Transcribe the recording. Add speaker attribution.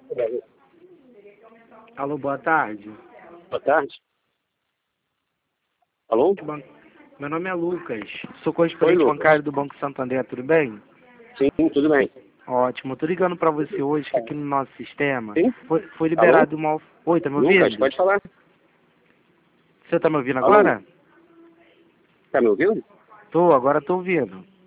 Speaker 1: Alô, boa tarde.
Speaker 2: Boa tarde. Alô?
Speaker 1: Meu nome é Lucas. Sou correspondente bancário do Banco Santander, tudo bem?
Speaker 2: Sim, tudo bem.
Speaker 1: Ótimo. Tô ligando pra você hoje que aqui no nosso sistema
Speaker 2: Sim?
Speaker 1: foi liberado uma... Oi, tá me ouvindo?
Speaker 2: Lucas, pode falar.
Speaker 1: Você tá me ouvindo
Speaker 2: Alô?
Speaker 1: agora?
Speaker 2: Tá me ouvindo?
Speaker 1: Agora tô ouvindo.